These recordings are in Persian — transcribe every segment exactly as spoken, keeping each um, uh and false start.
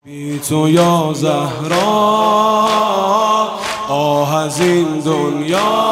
بی تو یا زهرا آه از این دنیا،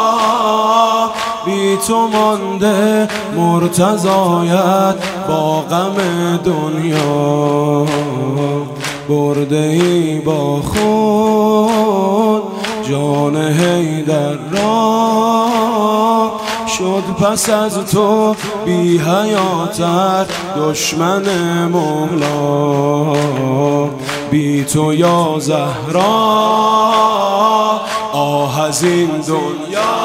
بی تو مانده مرتضایت با غم دنیا. برده ای با خود جان حیدر را، شد پس از تو بی حیاتر دشمن مولا. بی تو یا زهرا آه از این دنیا،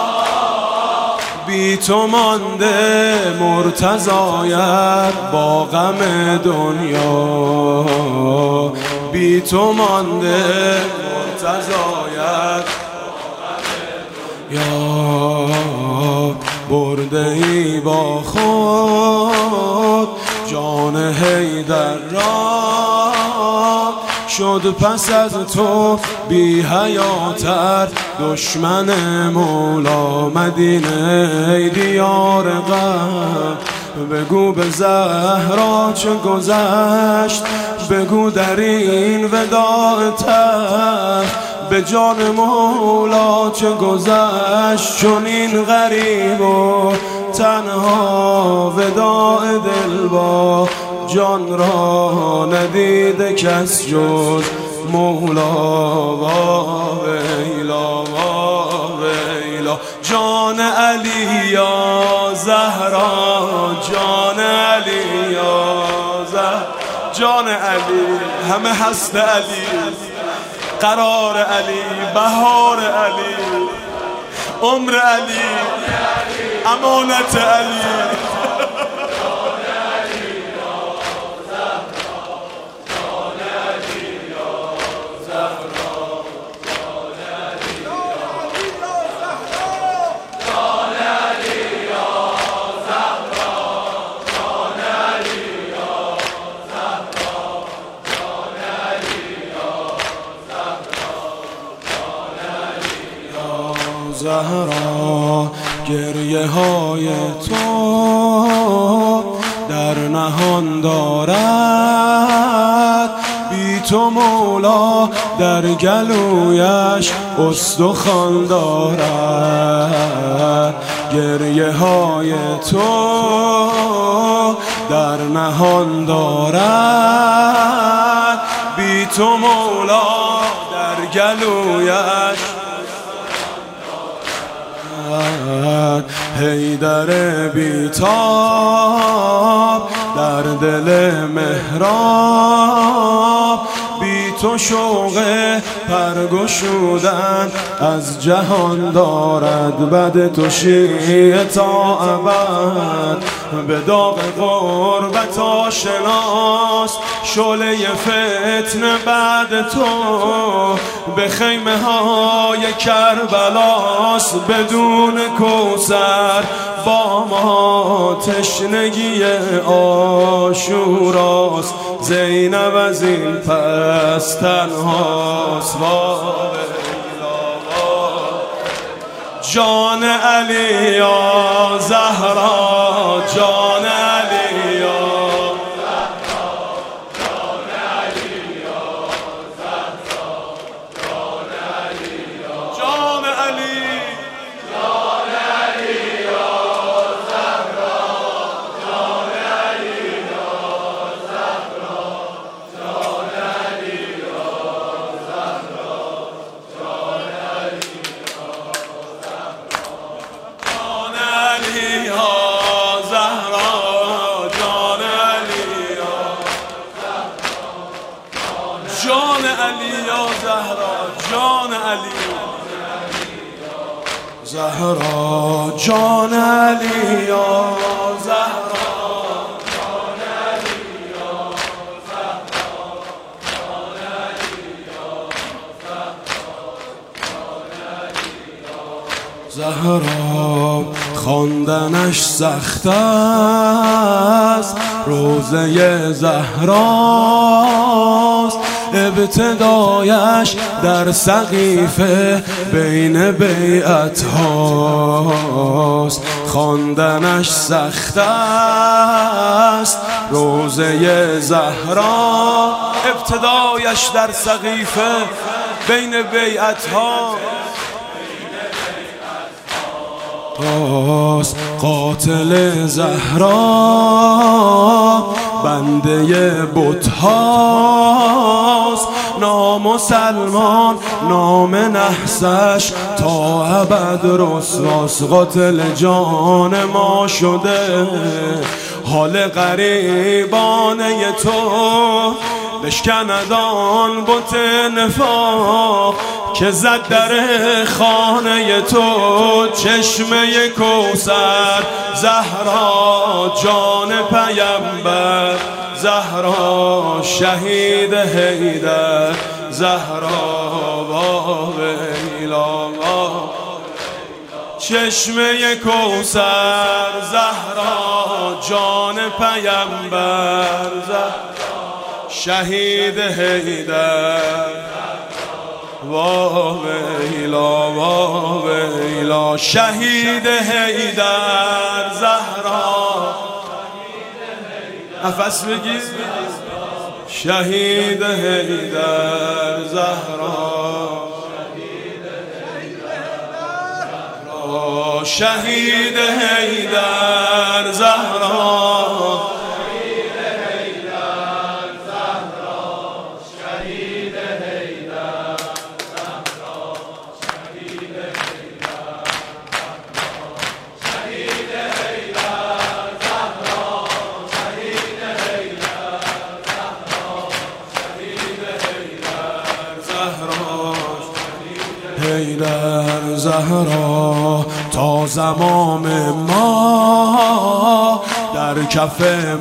بی تو مانده مرتضایت با غم دنیا. بی تو مانده مرتضایت یا برده ای با خود جان حیدر را، شد پس از تو بی حیاتر دشمن مولا. مدینه ای دیار غم، بگو به زهرا چه گذشت، بگو در این وداع تر به جان مولا چه گذشت. چون این غریب و تنها وداع دل با جان را ندیده کس جز مولا. وا ویلا وا ویلا جان علی یا زهرا، جان علی یا زهرا، جان علی همه هست علی، قرار علی، بهار علی، عمر علی، امانت علی. زهرا گریه های تو در نهان دارد، بی تو مولا در گلویش استخوان دارد. گریه های تو در نهان دارد، بی تو مولا در گلویش. حیدر بیتاب در دل محراب، بی تو شوق پرگشودن از جهان دارد. بد تو شیعه تا ابد به داغ غربت آشناست، شعله فتنه بعد تو به خیمه های کربلاست. بدون کوثر با ما تشنگی عاشوراست، زینب از این پس تنهاست. جان علی یا زهرا، جان علی یا جان علی یا زهرا، جان علی یا جان علی، جان علی یا زهرا، جان علی یا زهرا، جان علی یا زهرا، جان علی جان علی یا زهرا، جان علی زهرا، جان علی یا زهرا، جان علی یا زهرا، جان علی یا زهرا، جان علی یا زهرا. خواندنش سخت است، روزه زهراست، ابن ابتدایش در سقیفه بین بیعت هاست، خواندنش سخت است روزه زهرا. ابتدایش در سقیفه بین بیعت ها قاتل زهرا بنده بت هاست. نامسلمان نام نحسش تا ابد رسواست، قاتل جان ما شده حال غریبانه تو. بشکند آن بت نفاق که زد در خانه تو. چشمه کوثر زهرا جان پیمبر، زهرا شهید حیدر، زهرا باب ایلا. چشمه کوثر زهرا جان پیمبر، زهرا شهید حیدر، وا ویلا وا ویلا. شهید حیدر زهرا، نفس بگیر. شهید حیدر زهرا، شهید حیدر زهرا، حیدر زهرا. تا زمام ما در کف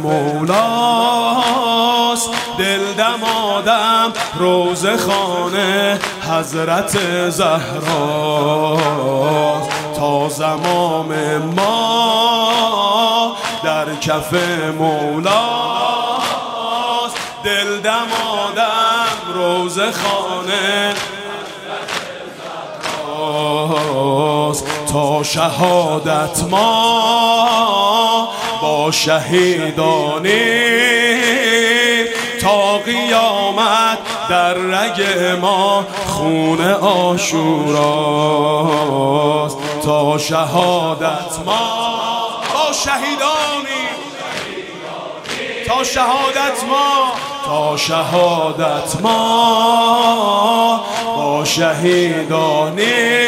مولاست، دل دمادم روز خانه حضرت زهراست. تا زمام ما در کف مولاست، دل دمادم روز خانه تا شهادت ما با شهیدانی. تا قیامت در رگ ما خون عاشوراست. تا شهادت ما با شهیدانی، تا شهادت ما، تا شهادت ما با شهیدانی.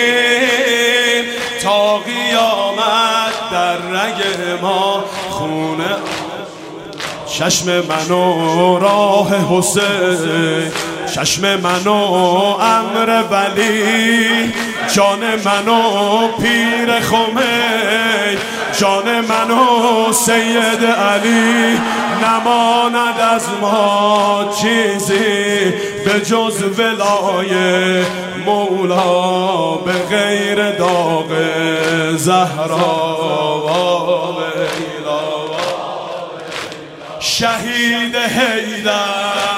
تا قیامت در رگ ما خونه. چشم منو راه حسین، چشم منو امر ولی، جان منو پیر خمین، جان منو سید علی. نماند از ما چیزی به جز ولای مولا، به غیر داغ زهرا و شهید حیدر.